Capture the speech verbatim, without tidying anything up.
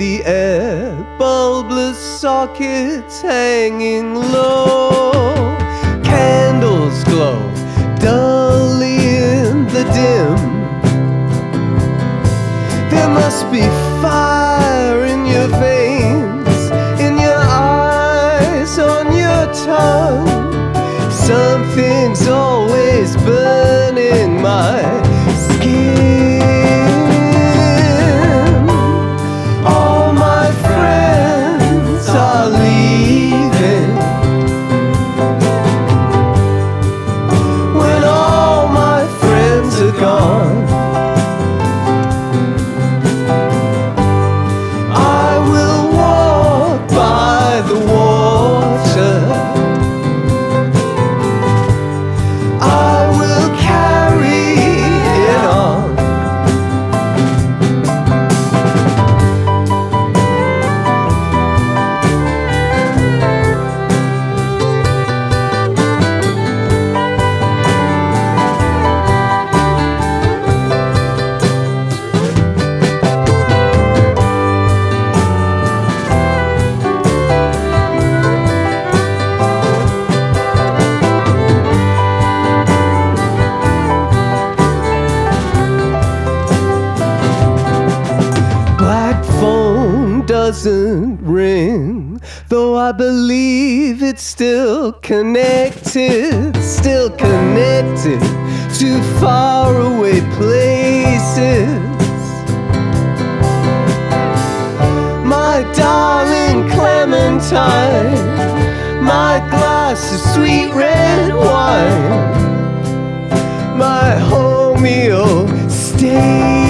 the air, bulbless sockets hanging low. Candles glow dully in the dim. There must be fire in your veins, in your eyes, on your tongue. Something's always burning my skin. All my friends are leaving. When all my friends are gone, I will walk by the water. I will carry it on. Black phone doesn't ring, though I believe it's still connected, still connected to faraway places. My darling Clementine, my glass of sweet red wine, my homeo stay.